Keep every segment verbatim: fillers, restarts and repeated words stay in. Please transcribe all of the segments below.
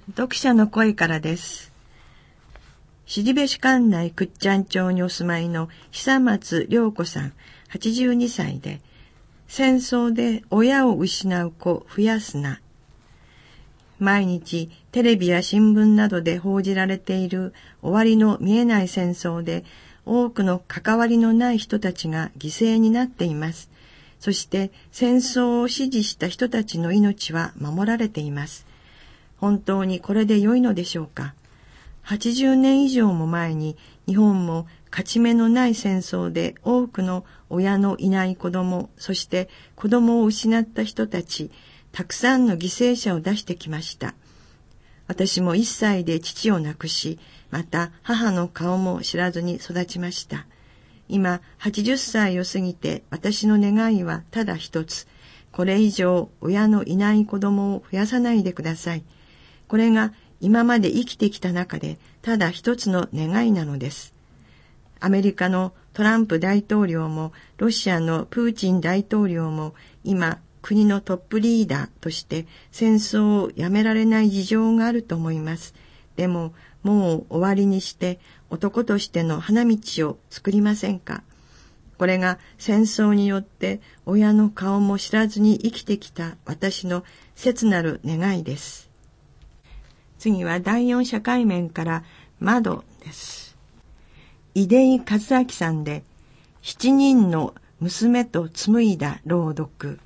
読者の声からです。後部市管内倶知安町にお住まいの久松良子さん、はちじゅうにさいで、戦争で親を失う子増やすな。毎日テレビや新聞などで報じられている終わりの見えない戦争で、多くの関わりのない人たちが犠牲になっています。そして戦争を支持した人たちの命は守られています。本当にこれで良いのでしょうか。はちじゅうねん以上も前に日本も勝ち目のない戦争で多くの親のいない子供、そして子供を失った人たち、たくさんの犠牲者を出してきました。私もいっさいで父を亡くし、また母の顔も知らずに育ちました。今はちじゅっさいを過ぎて私の願いはただ一つ。これ以上親のいない子供を増やさないでください。これが今まで生きてきた中でただ一つの願いなのです。アメリカのトランプ大統領もロシアのプーチン大統領も今国のトップリーダーとして戦争をやめられない事情があると思います。でももう終わりにして男としての花道を作りませんか。これが戦争によって親の顔も知らずに生きてきた私の切なる願いです。次はだいよん社会面から窓です。出井和明さんで七人の娘と紡いだ朗読。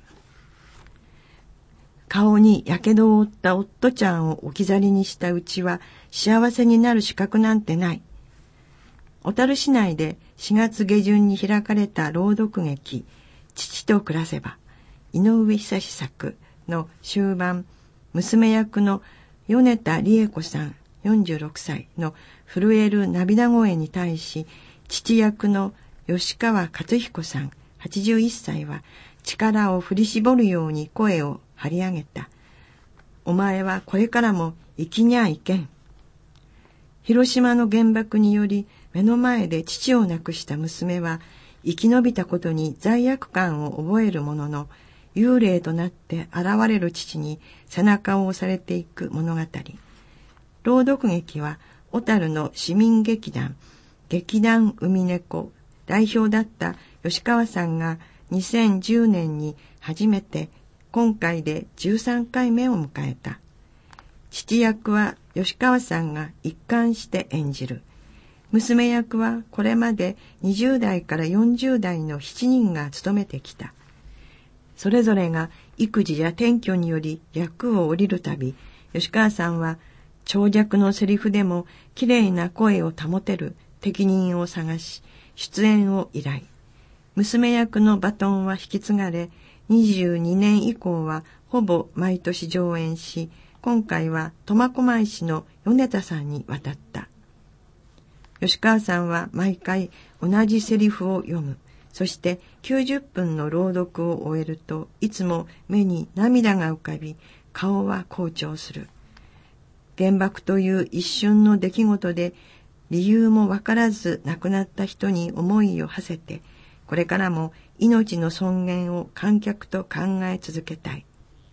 顔にやけどを負った夫ちゃんを置き去りにしたうちは幸せになる資格なんてない。小樽市内でしがつ下旬に開かれた朗読劇父と暮らせば、井上久志作の終盤、娘役の米田理恵子さんよんじゅうろくさいの震える涙声に対し、父役の吉川勝彦さんはちじゅういっさいは力を振り絞るように声を張り上げた。お前はこれからも生きにゃいけん。広島の原爆により目の前で父を亡くした娘は生き延びたことに罪悪感を覚えるものの、幽霊となって現れる父に背中を押されていく物語。朗読劇は小樽の市民劇団、劇団海猫代表だった吉川さんがにせんじゅうねんに初めて、今回でじゅうさんかいめを迎えた。父役は吉川さんが一貫して演じる。娘役はこれまでにじゅうだいからよんじゅうだいのしちにんが務めてきた。それぞれが育児や転居により役を降りるたび、吉川さんは長尺のセリフでもきれいな声を保てる適任を探し、出演を依頼。娘役のバトンは引き継がれ、にじゅうにねん以降はほぼ毎年上演し、今回は苫小牧市の米田さんに渡った。吉川さんは毎回同じセリフを読む。そしてきゅうじゅっぷんの朗読を終えると、いつも目に涙が浮かび、顔は紅潮する。原爆という一瞬の出来事で、理由もわからず亡くなった人に思いを馳せて、これからも命の尊厳を観客と考え続けたい。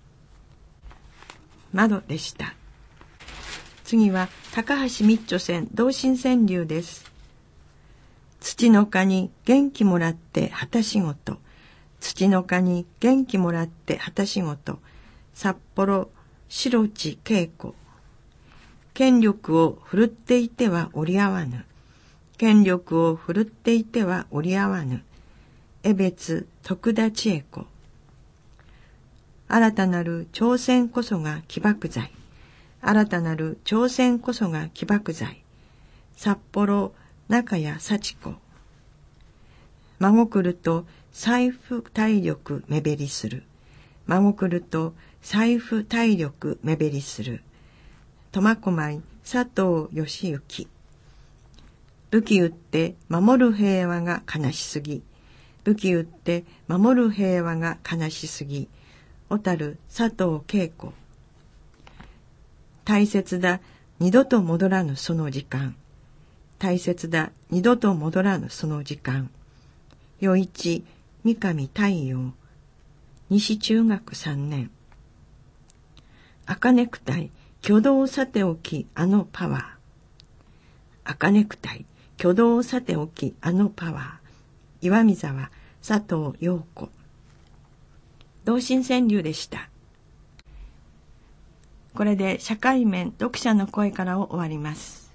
窓でした。次は高橋密著船同心川柳です。土の蚊に元気もらって旗仕事。土の蚊に元気もらって旗仕事。札幌白地恵子。権力を振るっていては折り合わぬ。権力を振るっていては折り合わぬ。江別徳田千恵子。新たなる挑戦こそが起爆剤。新たなる挑戦こそが起爆剤。札幌中谷幸子。孫来ると財布体力目減りする。孫来ると財布体力目減りする。苫小牧佐藤義行。武器撃って守る平和が悲しすぎ。武器撃って守る平和が悲しすぎ。小樽佐藤恵子。大切だ二度と戻らぬその時間。大切だ二度と戻らぬその時間。余一三上太陽。西中学さんねん。赤ネクタイ挙動さておきあのパワー。赤ネクタイ、挙動さておきあのパワー。岩見沢佐藤陽子。同心川柳でした。これで社会面読者の声からを終わります。